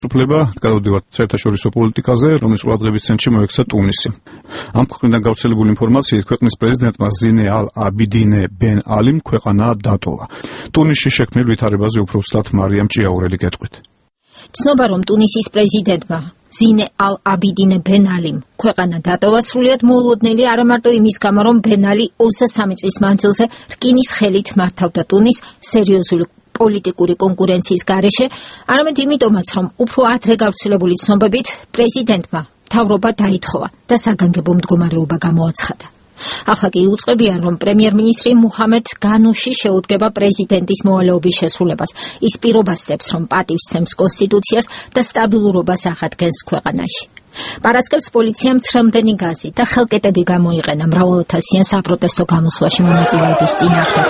უფლება გადავდივართ საერთაშორისო პოლიტიკაზე, რომლის ყურადღების ცენტრში მოექცა ტუნისი. ამ ქვეყნიდან გავრცელებული ინფორმაციით, ქვეყნის პრეზიდენტმა ზინე ალ-აბიდინე ბენ ალიმ ქვეყანა დატოვა. ტუნისში შექმნილ ვითარებაზე უფრო ვსვლათ მარიამ ჭიაურელი გეტყვით. ცნობა, რომ ტუნისის პრეზიდენტმა ზინე ალ-აბიდინე ბენ ალიმ ქვეყანა დატოვა, სრულიად მოულოდნელი არა მარტო იმის გამო, რომ ბენ ალი 23 წლის მანძილზე რკინის ხელით მართავდა ტუნის სერიოზული პოლიტიკური კონკურენციის გარეშე, არამედ იმიტომაც, რომ უფრო ადრე გავრცელებული ცნობებით პრეზიდენტმა მთავრობა დაითხოვა და საგანგებო მდგომარეობა გამოაცხადა. ახლა კი უწყებიან, რომ პრემიერ-მინისტრი მუჰამედ განუში შეუდგება პრეზიდენტის მოვალეობის შესრულებას. ის პირობასდებს, რომ პატივსცემს კონსტიტუციას და სტაბილურობას აღადგენს ქვეყანაში. პარასკევს პოლიციამ ცრემლდენი გაზი და ხელკეტები გამოიყენა მრავალათასიან საპროტესტო გამოსვლაში მონაწილეების წინააღმდეგ.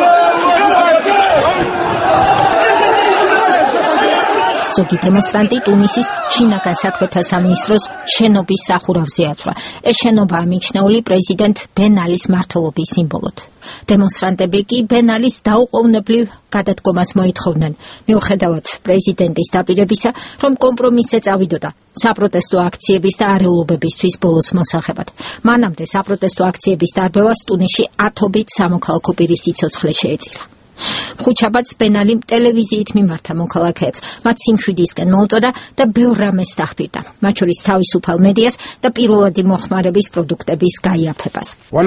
ზოგი დემონსტრანტი ტუნისის შინაგან საქმეთა სამინისტროს შენობის სახურავზე ათვრა. ეს შენობაა მიჩნეული პრეზიდენტ ბენ ალის მმართველობის სიმბოლოდ. დემონსტრანტები კი ბენ ალის დაუყოვნებლივ გადადგომას მოითხოვდნენ, მიუხედავად პრეზიდენტის დაპირებისა, რომ კომპრომისზე წავიდოდა საპროტესტო აქციების და არეულობებისთვის ბოლოს მოსახებად. მანამდე საპროტესტო აქციების დარბევას ტუნისში ათობით სამოქალაქო პირის სიცოცხლე შეეწირა. ხუჩაბადს ბენ ალიმ ტელევიზიით მიმართა მოქალაქეებს, მათ სიმშვიდისკენ მოუწოდა და ბევრ რამეს დახბირდა, მათ შორის თავისუფალ მედიას და პირველადი მოხმარების პროდუქტების გაიაფებას.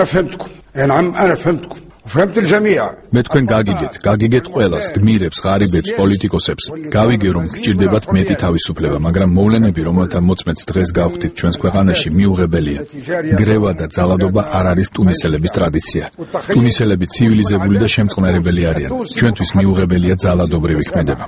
მე თქვენ გაგიგეთ ყველას, გმირებს, ღარიბებს, პოლიტიკოსებს. გავიგე, რომ გჭირდებათ მეტი თავისუფლება, მაგრამ მოვლენები, რომელთა მოწმეც დღეს გავხდით ჩვენს ქვეყანაში, მიუღებელია. გრევა და ძალადობა არ არის ტუნისელების ტრადიცია. ტუნისელები ცივილიზებული და შემწყნარებელი არიან. ჩვენთვის მიუღებელია ძალადობრივი ქმედება.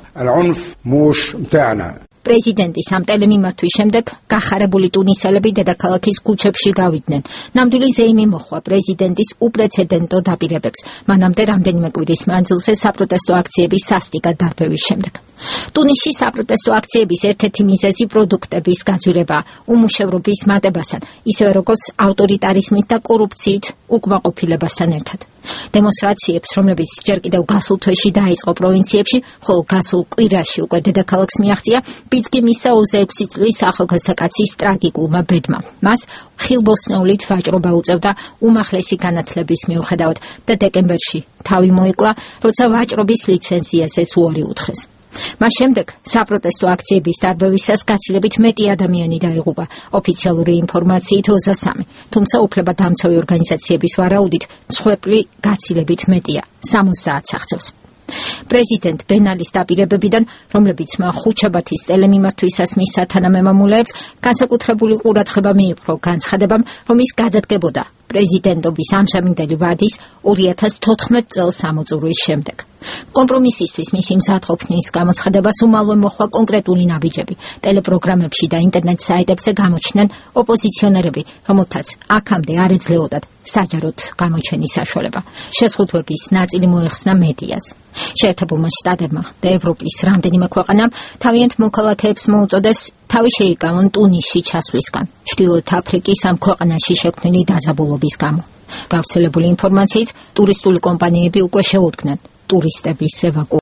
პრეზიდენტის ამ ტელემიმართვის შემდეგ გახარებული ტუნისელები დედაქალაქის ქუჩებში გავიდნენ. ნამდვილი ზეიმი მოჰყვა პრეზიდენტის უპრეცედენტო დაპირებებს, მანამდე რამდენიმე კვირის მანძილზე საპროტესტო აქციების სასტიკად დარბევის შემდეგ. ტუნისში საპროტესტო აქციების ერთ-ერთი მიზეზი პროდუქტების გაძვირებაა, უმუშევრობის მატებასთან, ისევე როგორც ავტორიტარიზმით და კორუფციით უკმაყოფილებასთან ერთად. დემონსტრაციებს, რომლებიც ჯერ კიდევ გასულ თვეში დაიწყო პროვინციებში, ხოლო გასულ კვირაში უკვე დედაქალაქს მიაღწია ბიძგი მისცა 26 წლის ახალგაზრდა კაცის ტრაგიკულმა ბედმა. მას ხილბოსნეულით ვაჭრობა უწევდა უმაღლესი განათლების მიუხედავად და დეკემბერში თავი მოიკლა, როცა ვაჭრობის ლიცენზიაზეც უარი უთხრეს. მას შემდეგ საპროტესტო აქციების დარბევისას გაცილებით მეტი ადამიანი დაიღუპა, ოფიციალური ინფორმაციით 23, თუმცა უფლებადამცავი ორგანიზაციების ვარაუდით მსხვერპლი გაცილებით მეტია, 70 აღწევს. პრეზიდენტ ბენ ალის დაპირებებიდან, რომლებიც მან ხუჩაბათის ტელემიმართვისას მისცა თანამემამულეებს, განსაკუთრებული ყურადღება მიიპყრო განცხადებამ, რომ ის გადადგებოდა პრეზიდენტობის ამჟამინდელი ვადის 2014 წელს ამოწურვის შემდეგ. კომპრომისისთვის მისი მზადყოფნის გამოცხადებას უმალვე მოჰყვა კონკრეტული ნაბიჯები. ტელეპროგრამებში და ინტერნეტ საიტებზე გამოჩნდნენ ოპოზიციონერები, რომელთაც აქამდე არ ეძლეოდათ საჯაროდ გამოჩენის საშუალება. შეზღუდვების ნაწილი მოეხსნა მედიას. შეერთებულმა შტატებმა და ევროპის რამდენიმე ქვეყანამ თავიანთ მოქალაქეებს მოუწოდეს თავი შეიკავონ ტუნისში ჩასვლისგან, ჩრდილოეთ აფრიკის ამ ქვეყანაში შექმნილი დაძაბულობის გამო. გავრცელებული ინფორმაციით, ტურისტული კომპანიები უკვე შეუდგნენ ტურისტების ევაკუაციას.